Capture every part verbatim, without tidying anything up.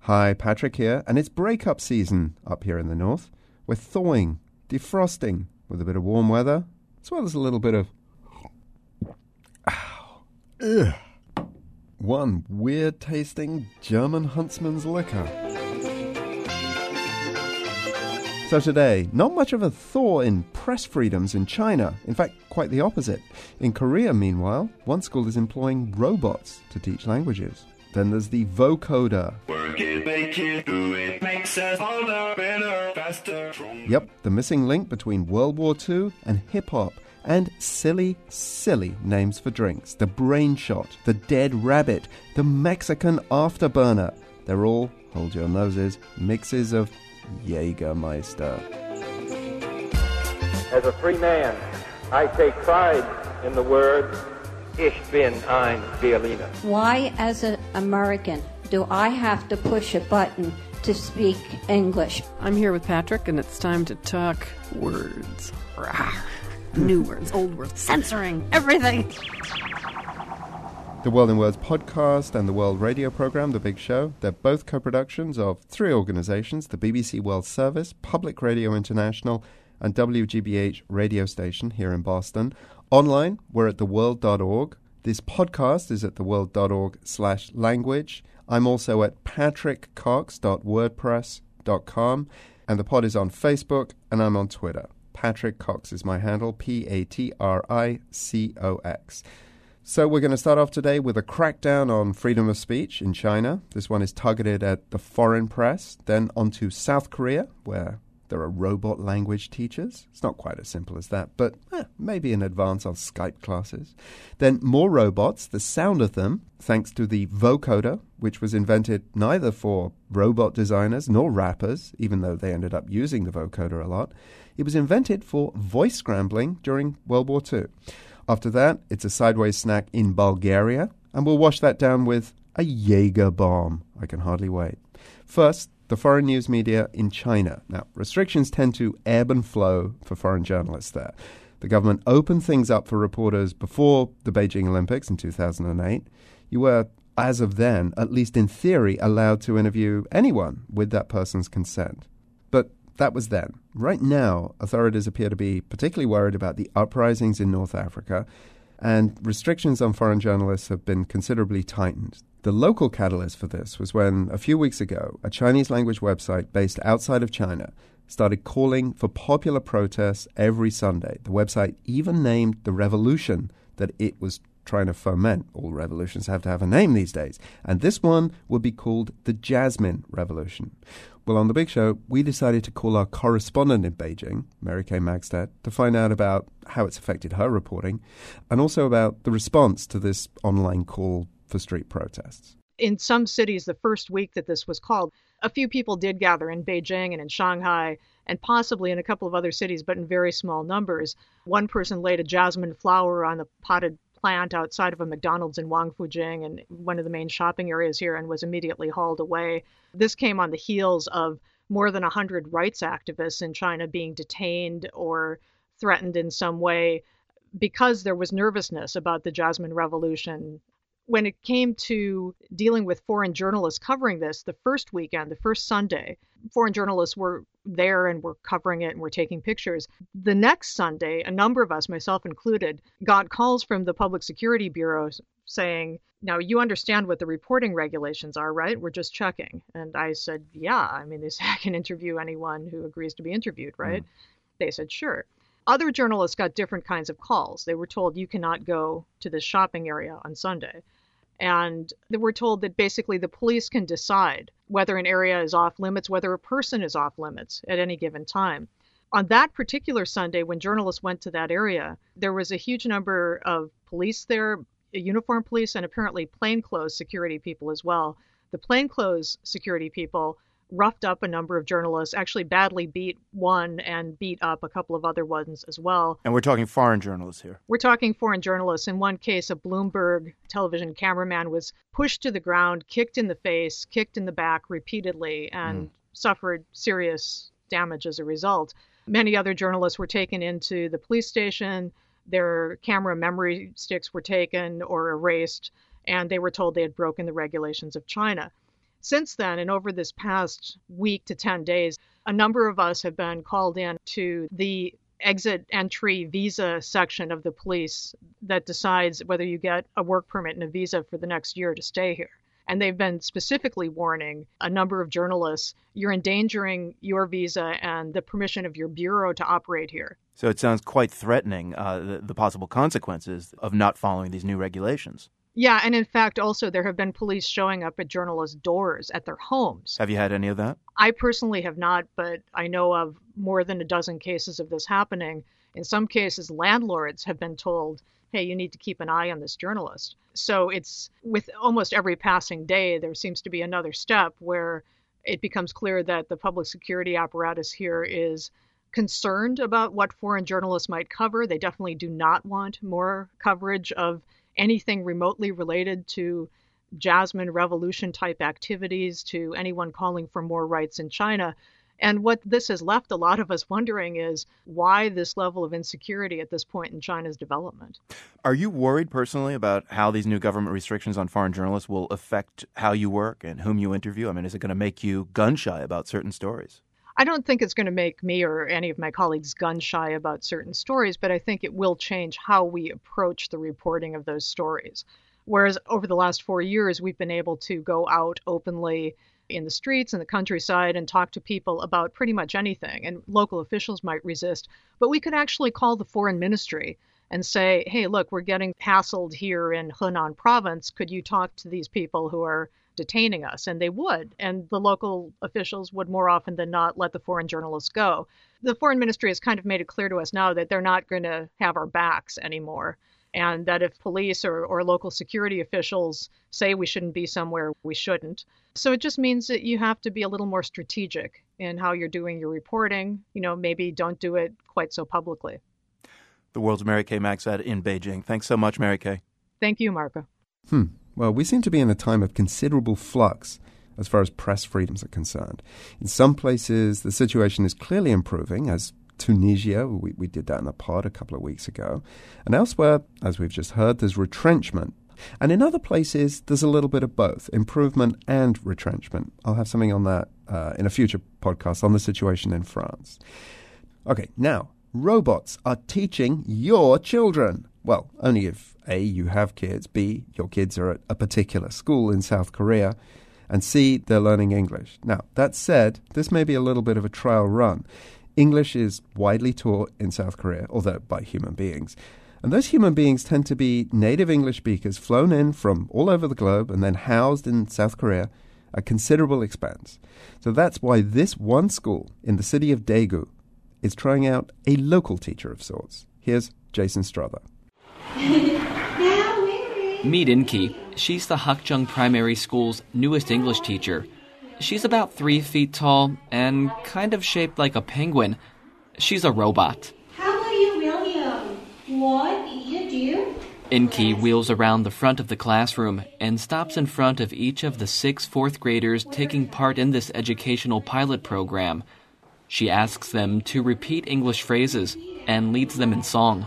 Hi, Patrick here, and it's breakup season up here in the north. We're thawing, defrosting, with a bit of warm weather, as well as a little bit of... Ow. Ugh. One weird-tasting German huntsman's liquor. So today, not much of a thaw in press freedoms in China. In fact, quite the opposite. In Korea, meanwhile, one school is employing robots to teach languages. Then there's the vocoder. Work it, make it, do it, makes us older, better, faster. Yep, the missing link between World War Two and hip-hop. And silly, silly names for drinks. The Brain Shot, the Dead Rabbit, the Mexican Afterburner. They're all, hold your noses, mixes of Jägermeister. As a free man, I take pride in the word Ich bin ein Berliner. Why, as an American, do I have to push a button to speak English? I'm here with Patrick, and it's time to talk words. New words, old words, censoring, everything. The World in Words podcast and the World Radio program, The Big Show, they're both co-productions of three organizations, the B B C World Service, Public Radio International, and W G B H radio station here in Boston. Online, we're at the world dot org. This podcast is at theworld dot org slash language. I'm also at patrick cox dot wordpress dot com, and the pod is on Facebook, and I'm on Twitter. Patrick Cox is my handle, P A T R I C O X. So we're going to start off today with a crackdown on freedom of speech in China. This one is targeted at the foreign press. Then on to South Korea, where there are robot language teachers. It's not quite as simple as that, but eh, maybe in advance on Skype classes. Then more robots, the sound of them, thanks to the vocoder, which was invented neither for robot designers nor rappers, even though they ended up using the vocoder a lot. It was invented for voice scrambling during World War Two. After that, it's a sideways snack in Bulgaria, and we'll wash that down with a Jaeger bomb. I can hardly wait. First, the foreign news media in China. Now, restrictions tend to ebb and flow for foreign journalists there. The government opened things up for reporters before the Beijing Olympics in two thousand eight. You were, as of then, at least in theory, allowed to interview anyone with that person's consent. But that was then. Right now, authorities appear to be particularly worried about the uprisings in North Africa, and restrictions on foreign journalists have been considerably tightened. The local catalyst for this was when, a few weeks ago, a Chinese language website based outside of China started calling for popular protests every Sunday. The website even named the revolution that it was trying to foment. All revolutions have to have a name these days. And this one would be called the Jasmine Revolution. Well, on The Big Show, we decided to call our correspondent in Beijing, Mary Kay Magstad, to find out about how it's affected her reporting and also about the response to this online call for street protests. In some cities, the first week that this was called, a few people did gather in Beijing and in Shanghai and possibly in a couple of other cities, but in very small numbers. One person laid a jasmine flower on a potted plant outside of a McDonald's in Wangfujing and one of the main shopping areas here and was immediately hauled away. This came on the heels of more than one hundred rights activists in China being detained or threatened in some way because there was nervousness about the Jasmine Revolution. When it came to dealing with foreign journalists covering this, the first weekend, the first Sunday, foreign journalists were there and were covering it and were taking pictures. The next Sunday, a number of us, myself included, got calls from the Public Security Bureau saying, now you understand what the reporting regulations are, right? We're just checking. And I said, yeah, I mean, they say I can interview anyone who agrees to be interviewed, right? Mm. They said, sure. Other journalists got different kinds of calls. They were told you cannot go to this shopping area on Sunday. And they were told that basically the police can decide whether an area is off limits, whether a person is off limits at any given time. On that particular Sunday, when journalists went to that area, there was a huge number of police there, uniformed police, and apparently plainclothes security people as well. The plainclothes security people roughed up a number of journalists, actually badly beat one and beat up a couple of other ones as well. And we're talking foreign journalists here. We're talking foreign journalists. In one case, a Bloomberg television cameraman was pushed to the ground, kicked in the face, kicked in the back repeatedly, and mm. suffered serious damage as a result. Many other journalists were taken into the police station. Their camera memory sticks were taken or erased, and they were told they had broken the regulations of China. Since then, and over this past week to ten days, a number of us have been called in to the exit entry visa section of the police that decides whether you get a work permit and a visa for the next year to stay here. And they've been specifically warning a number of journalists, you're endangering your visa and the permission of your bureau to operate here. So it sounds quite threatening, uh, the, the possible consequences of not following these new regulations. Yeah, and in fact, also there have been police showing up at journalists' doors at their homes. Have you had any of that? I personally have not, but I know of more than a dozen cases of this happening. In some cases, landlords have been told, hey, you need to keep an eye on this journalist. So it's with almost every passing day, there seems to be another step where it becomes clear that the public security apparatus here is concerned about what foreign journalists might cover. They definitely do not want more coverage of anything remotely related to Jasmine Revolution type activities, to anyone calling for more rights in China. And what this has left a lot of us wondering is why this level of insecurity at this point in China's development. Are you worried personally about how these new government restrictions on foreign journalists will affect how you work and whom you interview? I mean, is it going to make you gun-shy about certain stories? I don't think it's going to make me or any of my colleagues gun-shy about certain stories, but I think it will change how we approach the reporting of those stories. Whereas over the last four years, we've been able to go out openly in the streets and the countryside and talk to people about pretty much anything. And local officials might resist, but we could actually call the foreign ministry and say, hey, look, we're getting hassled here in Henan province. Could you talk to these people who are detaining us? And they would. And the local officials would more often than not let the foreign journalists go. The foreign ministry has kind of made it clear to us now that they're not going to have our backs anymore. And that if police or, or local security officials say we shouldn't be somewhere, we shouldn't. So it just means that you have to be a little more strategic in how you're doing your reporting. You know, maybe don't do it quite so publicly. The world's Mary Kay Magsaad in Beijing. Thanks so much, Mary Kay. Thank you, Marco. Hmm. Well, we seem to be in a time of considerable flux as far as press freedoms are concerned. In some places, the situation is clearly improving, as Tunisia, we, we did that in a pod a couple of weeks ago. And elsewhere, as we've just heard, there's retrenchment. And in other places, there's a little bit of both, improvement and retrenchment. I'll have something on that uh, in a future podcast on the situation in France. Okay, now, robots are teaching your children. Well, only if A, you have kids, B, your kids are at a particular school in South Korea, and C, they're learning English. Now, that said, this may be a little bit of a trial run. English is widely taught in South Korea, although by human beings. And those human beings tend to be native English speakers flown in from all over the globe and then housed in South Korea at considerable expense. So that's why this one school in the city of Daegu is trying out a local teacher of sorts. Here's Jason Strother. Meet In-ki. She's the Hakjeong Primary School's newest English teacher. She's about three feet tall and kind of shaped like a penguin. She's a robot. How are you, William? What did you do? In-ki wheels around the front of the classroom and stops in front of each of the six fourth graders taking part in this educational pilot program. She asks them to repeat English phrases and leads them in song.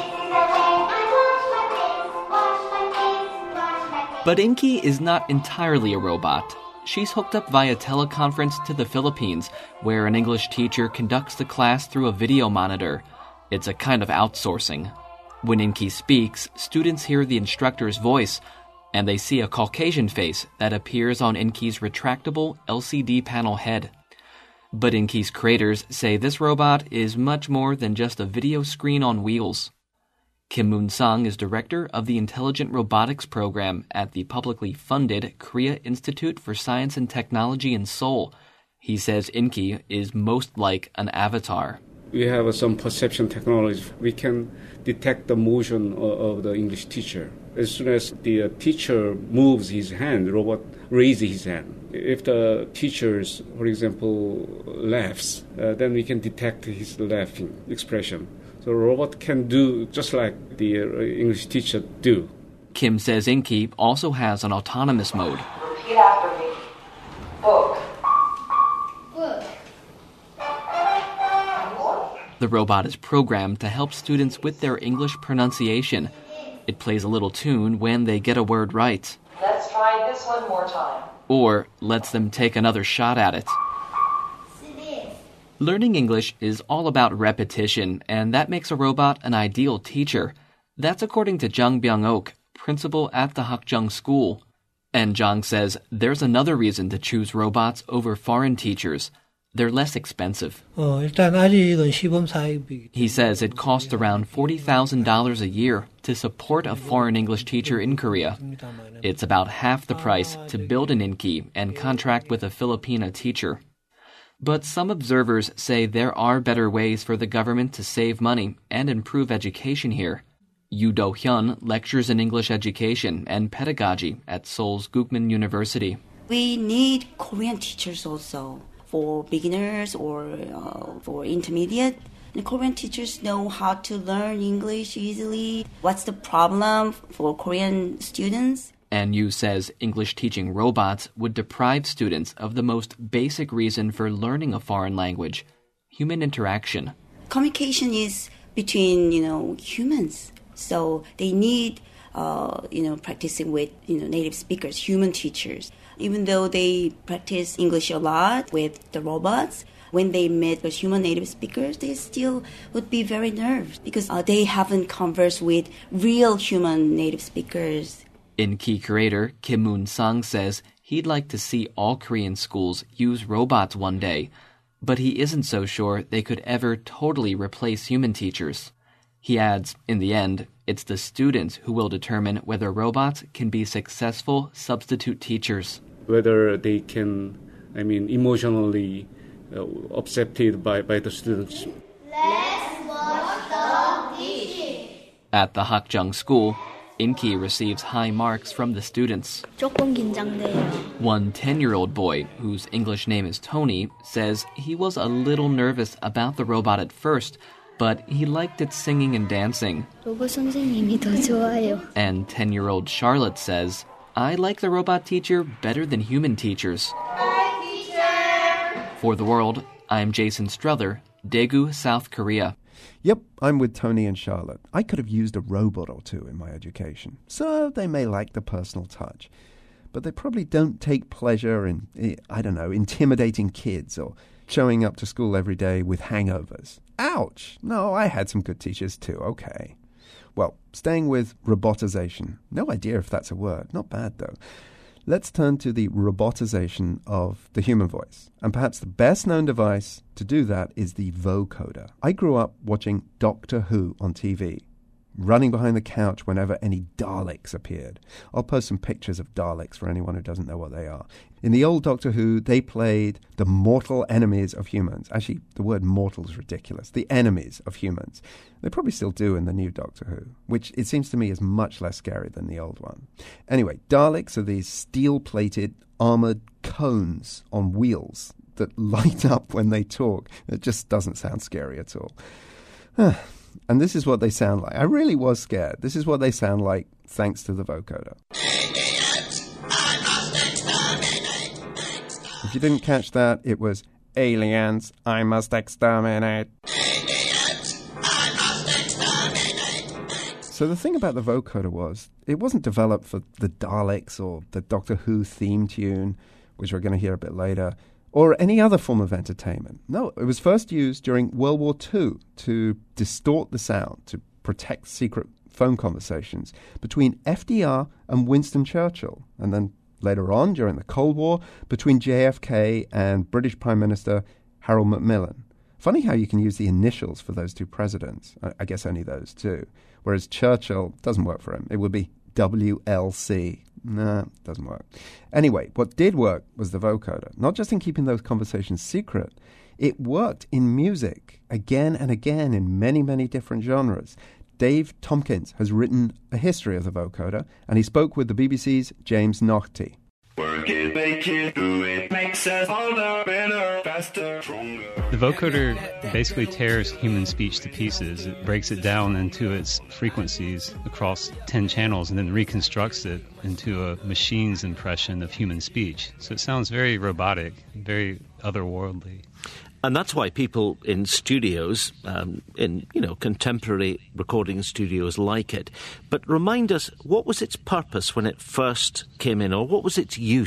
But In-ki is not entirely a robot. She's hooked up via teleconference to the Philippines, where an English teacher conducts the class through a video monitor. It's a kind of outsourcing. When In-ki speaks, students hear the instructor's voice, and they see a Caucasian face that appears on In-ki's retractable L C D panel head. But In-ki's creators say this robot is much more than just a video screen on wheels. Kim Moon-sang is director of the Intelligent Robotics Program at the publicly funded Korea Institute for Science and Technology in Seoul. He says In-ki is most like an avatar. We have uh, some perception technology. We can detect the motion of, of the English teacher. As soon as the uh, teacher moves his hand, the robot raises his hand. If the teacher, for example, laughs, uh, then we can detect his laughing expression. The robot can do just like the uh, English teacher do. Kim says In-ki also has an autonomous mode. Repeat after me. Book. Book. The robot is programmed to help students with their English pronunciation. It plays a little tune when they get a word right. Let's try this one more time. or lets them take another shot at it. Learning English is all about repetition, and that makes a robot an ideal teacher. That's according to Jung Byung-ok, principal at the Hakjeong School. And Jung says there's another reason to choose robots over foreign teachers. They're less expensive. He says it costs around forty thousand dollars a year to support a foreign English teacher in Korea. It's about half the price to build an Inki and contract with a Filipina teacher. But some observers say there are better ways for the government to save money and improve education here. Yoo Do-hyun lectures in English education and pedagogy at Seoul's Gukman University. We need Korean teachers also for beginners or uh, for intermediate. The Korean teachers know how to learn English easily. What's the problem for Korean students? And Yu says English teaching robots would deprive students of the most basic reason for learning a foreign language, human interaction. Communication is between, you know, humans. So they need, uh, you know, practicing with, you know, native speakers, human teachers. Even though they practice English a lot with the robots, when they meet with human native speakers, they still would be very nervous because uh, they haven't conversed with real human native speakers. Inki creator Kim Moon-sang says he'd like to see all Korean schools use robots one day, but he isn't so sure they could ever totally replace human teachers. He adds, in the end, it's the students who will determine whether robots can be successful substitute teachers. Whether they can, I mean, emotionally uh, accepted by, by the students. Let's watch the dishes. At the Hakjeong School, Inki receives high marks from the students. 조금 긴장돼요. One ten-year-old boy, whose English name is Tony, says he was a little nervous about the robot at first, but he liked its singing and dancing. 로봇 선생님이 더 좋아요. And ten-year-old Charlotte says, I like the robot teacher better than human teachers. Hi, teacher! For The World, I'm Jason Struther, Daegu, South Korea. Yep, I'm with Tony and Charlotte. I could have used a robot or two in my education, so they may lack the personal touch. But they probably don't take pleasure in, I don't know, intimidating kids or showing up to school every day with hangovers. Ouch! No, I had some good teachers too, okay. Well, staying with robotization. No idea if that's a word. Not bad, though. Let's turn to the robotization of the human voice. And perhaps the best-known device to do that is the vocoder. I grew up watching Doctor Who on T V, running behind the couch whenever any Daleks appeared. I'll post some pictures of Daleks for anyone who doesn't know what they are. In the old Doctor Who, they played the mortal enemies of humans. Actually, the word mortal is ridiculous. The enemies of humans. They probably still do in the new Doctor Who, which it seems to me is much less scary than the old one. Anyway, Daleks are these steel-plated, armored cones on wheels that light up when they talk. It just doesn't sound scary at all. And this is what they sound like. I really was scared. This is what they sound like thanks to the vocoder. If you didn't catch that, it was, aliens, I must exterminate. So the thing about the vocoder was, it wasn't developed for the Daleks or the Doctor Who theme tune, which we're going to hear a bit later, or any other form of entertainment. No, it was first used during World War Two to distort the sound, to protect secret phone conversations between F D R and Winston Churchill, and then later on, during the Cold War, between J F K and British Prime Minister Harold Macmillan. Funny how you can use the initials for those two presidents. I, I guess only those two. Whereas Churchill doesn't work for him. It would be W L C. Nah, doesn't work. Anyway, what did work was the vocoder. Not just in keeping those conversations secret, it worked in music again and again in many, many different genres. Dave Tompkins has written a history of the vocoder, and he spoke with the B B C's James Naughtie. Work it, make it, do it, makes us older, better, faster, stronger. The vocoder basically tears human speech to pieces. It breaks it down into its frequencies across ten channels and then reconstructs it into a machine's impression of human speech. So it sounds very robotic, very otherworldly. And that's why people in studios, um, in, you know, contemporary recording studios like it. But remind us, what was its purpose when it first came in, or what was its use?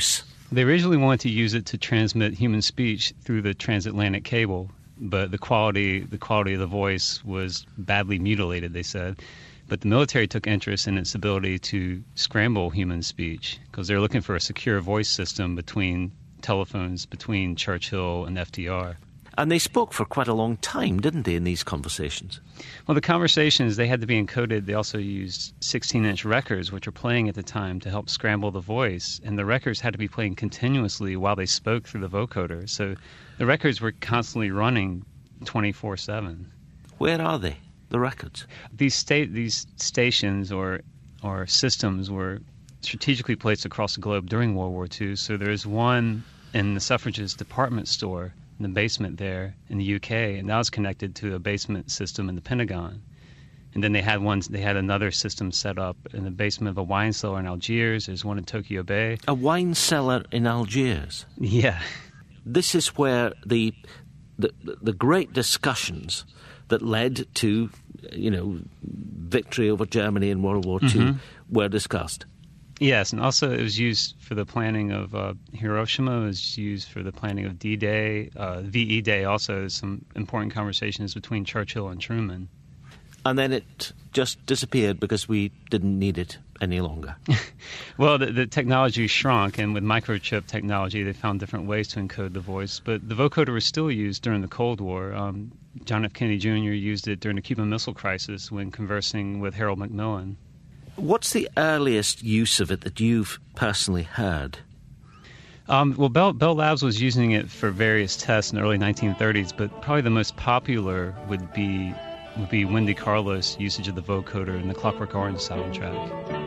They originally wanted to use it to transmit human speech through the transatlantic cable, but the quality the quality of the voice was badly mutilated, they said. But the military took interest in its ability to scramble human speech because they're looking for a secure voice system between telephones, between Churchill and F D R. And they spoke for quite a long time, didn't they, in these conversations? Well, the conversations, they had to be encoded. They also used sixteen-inch records, which were playing at the time, to help scramble the voice. And the records had to be playing continuously while they spoke through the vocoder. So the records were constantly running twenty-four seven. Where are they, the records? These sta- these stations or or systems were strategically placed across the globe during World War Two. So there's one in the suffragists' department store in the basement there in the U K, and that was connected to a basement system in the Pentagon. And then they had one, they had another system set up in the basement of a wine cellar in Algiers. There's one in Tokyo Bay. A wine cellar in Algiers? Yeah. This is where the the, the great discussions that led to, you know, victory over Germany in World War Two mm-hmm. were discussed. Yes, and also it was used for the planning of uh, Hiroshima. It was used for the planning of D-Day. Uh, V E Day also, some important conversations between Churchill and Truman. And then it just disappeared because we didn't need it any longer. Well, the, the technology shrunk, and with microchip technology, they found different ways to encode the voice. But the vocoder was still used during the Cold War. Um, John F. Kennedy Junior used it during the Cuban Missile Crisis when conversing with Harold Macmillan. What's the earliest use of it that you've personally heard? Um, well, Bell, Bell Labs was using it for various tests in the early nineteen thirties, but probably the most popular would be would be Wendy Carlos' usage of the vocoder in the Clockwork Orange soundtrack.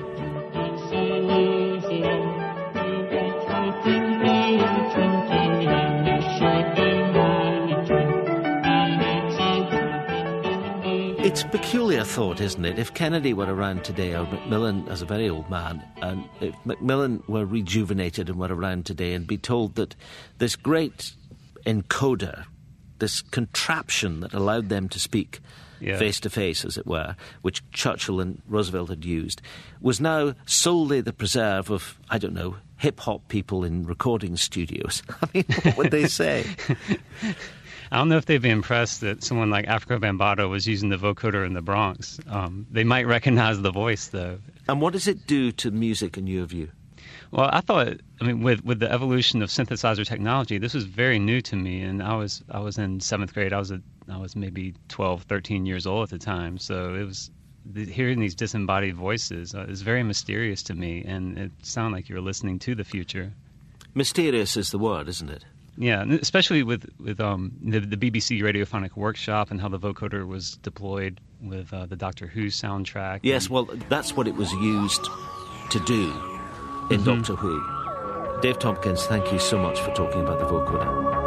It's a peculiar thought, isn't it? If Kennedy were around today, or Macmillan as a very old man, and if Macmillan were rejuvenated and were around today and be told that this great encoder, this contraption that allowed them to speak yeah. face-to-face, as it were, which Churchill and Roosevelt had used, was now solely the preserve of, I don't know, hip-hop people in recording studios. I mean, what would they say? I don't know if they'd be impressed that someone like Africa Bambaataa was using the vocoder in the Bronx. Um, they might recognize the voice, though. And what does it do to music, in your view? Well, I thought, I mean, with with the evolution of synthesizer technology, this was very new to me. And I was I was in seventh grade. I was a, I was maybe twelve, thirteen years old at the time. So it was hearing these disembodied voices uh, is very mysterious to me, and it sounded like you were listening to the future. Mysterious is the word, isn't it? Yeah, especially with with um, the, the B B C Radiophonic Workshop and how the vocoder was deployed with uh, the Doctor Who soundtrack. Yes, well, that's what it was used to do in mm-hmm. Doctor Who. Dave Tompkins, thank you so much for talking about the vocoder.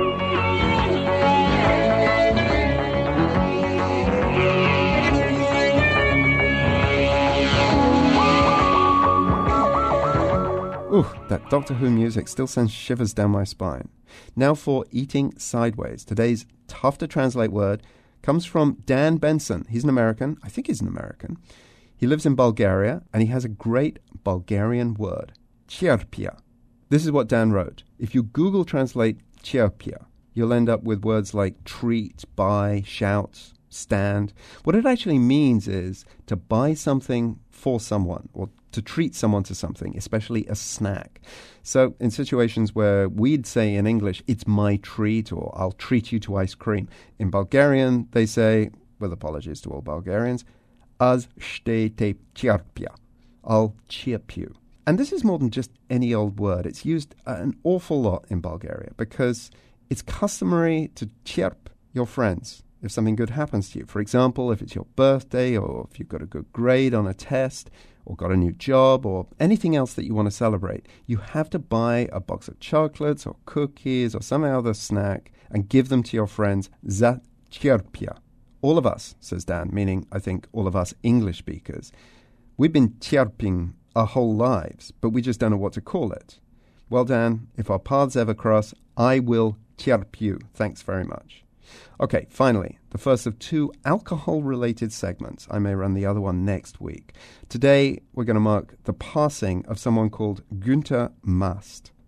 Ooh, that Doctor Who music still sends shivers down my spine. Now for Eating Sideways. Today's tough-to-translate word comes from Dan Benson. He's an American. I think he's an American. He lives in Bulgaria, and he has a great Bulgarian word, cierpia. This is what Dan wrote. If you Google translate cierpia, you'll end up with words like treat, buy, shout, stand. What it actually means is to buy something for someone, or to treat someone to something, especially a snack. So in situations where we'd say in English, it's my treat, or I'll treat you to ice cream, in Bulgarian they say, with apologies to all Bulgarians, Az shte te cierpia, I'll chirp you. And this is more than just any old word. It's used an awful lot in Bulgaria because it's customary to chirp your friends if something good happens to you. For example, if it's your birthday, or if you've got a good grade on a test, or got a new job, or anything else that you want to celebrate, you have to buy a box of chocolates or cookies or some other snack and give them to your friends. Za cierpia. All of us, says Dan, meaning, I think, all of us English speakers, we've been chirping our whole lives, but we just don't know what to call it. Well, Dan, if our paths ever cross, I will chirp you. Thanks very much. Okay, finally, the first of two alcohol-related segments. I may run the other one next week. Today, we're going to mark the passing of someone called Günter Mast.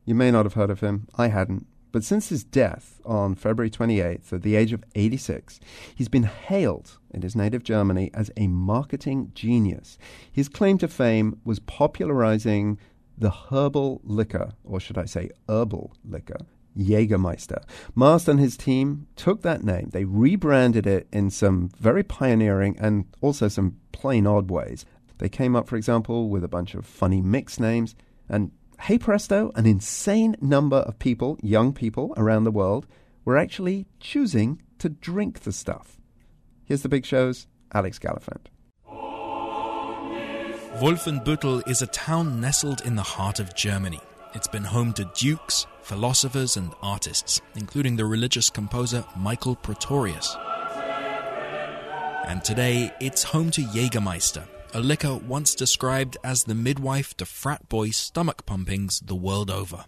You may not have heard of him. I hadn't. But since his death on February twenty-eighth at the age of eighty-six, he's been hailed in his native Germany as a marketing genius. His claim to fame was popularizing the herbal liquor, or should I say herbal liquor, Jägermeister. Mast and his team took that name. They rebranded it in some very pioneering and also some plain odd ways. They came up, for example, with a bunch of funny mix names, and hey presto, an insane number of people, young people around the world, were actually choosing to drink the stuff. Here's the Big Show's Alex Gallafent. Wolfenbüttel is a town nestled in the heart of Germany. It's been home to dukes, philosophers and artists, including the religious composer Michael Praetorius. And today, it's home to Jägermeister, a liquor once described as the midwife to frat boy stomach pumpings the world over.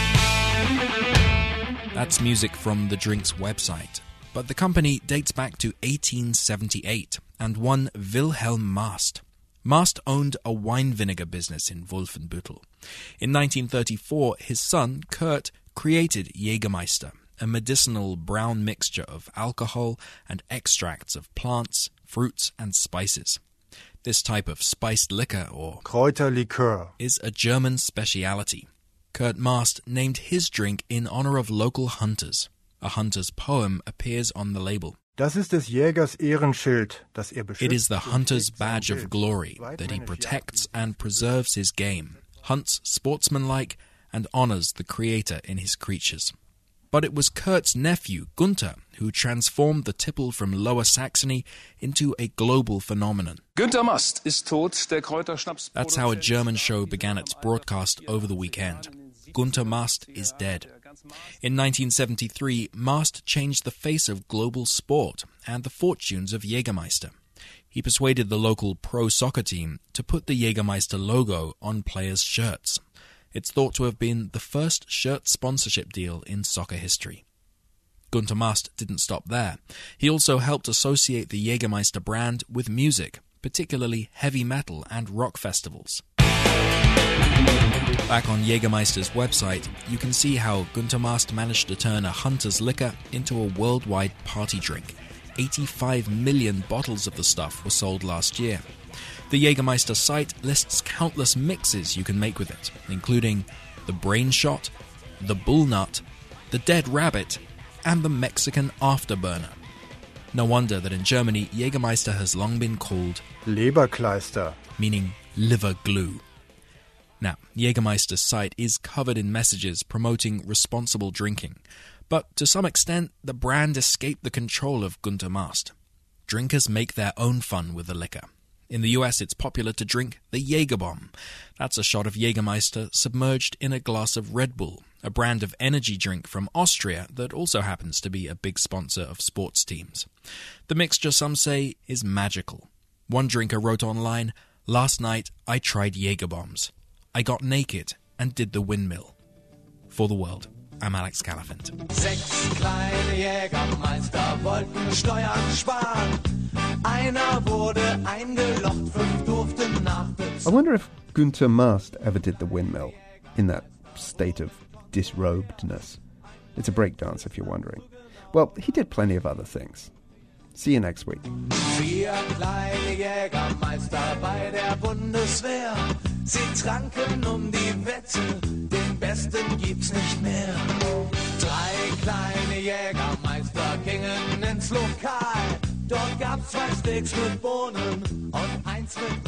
That's music from the drink's website, but the company dates back to eighteen seventy-eight and one Wilhelm Mast. Mast owned a wine vinegar business in Wolfenbüttel. In nineteen thirty-four, his son, Kurt, created Jägermeister, a medicinal brown mixture of alcohol and extracts of plants, fruits and spices. This type of spiced liquor, or Kräuterlikör, is a German speciality. Kurt Mast named his drink in honor of local hunters. A hunter's poem appears on the label. Das ist des Jägers Ehrenschild, das er beschützt. It is the hunter's badge of glory that he protects and preserves his game, hunts sportsmanlike, and honors the creator in his creatures. But it was Kurt's nephew, Gunther, who transformed the tipple from Lower Saxony into a global phenomenon. Günther Mast ist tot, der Kräuterschnaps. That's how a German show began its broadcast over the weekend. Günther Mast is dead. In nineteen seventy-three, Mast changed the face of global sport and the fortunes of Jägermeister. He persuaded the local pro soccer team to put the Jägermeister logo on players' shirts. It's thought to have been the first shirt sponsorship deal in soccer history. Günther Mast didn't stop there. He also helped associate the Jägermeister brand with music, particularly heavy metal and rock festivals. Back on Jägermeister's website, you can see how Günther Mast managed to turn a hunter's liquor into a worldwide party drink. eighty-five million bottles of the stuff were sold last year. The Jägermeister site lists countless mixes you can make with it, including the brain shot, the bull nut, the dead rabbit, and the Mexican afterburner. No wonder that in Germany, Jägermeister has long been called Leberkleister, meaning liver glue. Now, Jägermeister's site is covered in messages promoting responsible drinking, but to some extent, the brand escaped the control of Günther Mast. Drinkers make their own fun with the liquor. In the U S, it's popular to drink the Jägerbomb. That's a shot of Jägermeister submerged in a glass of Red Bull, a brand of energy drink from Austria that also happens to be a big sponsor of sports teams. The mixture, some say, is magical. One drinker wrote online, "Last night I tried Jägerbombs. I got naked and did the windmill." For the World, I'm Alex Gallafent. Sechs kleine Jägermeister wollten Steuern sparen. Einer wurde eingelocht, fünf durften nachbezahlen. I wonder if Günther Mast ever did the windmill in that state of disrobedness. It's a breakdance if you're wondering. Well, he did plenty of other things. See you next week. Vier kleine Jägermeister bei der Bundeswehr. Sie tranken um die Wette, den Besten gibt's nicht mehr. Drei kleine Jägermeister gingen ins Lokal. Dort gab's zwei Steaks mit Bohnen und eins mit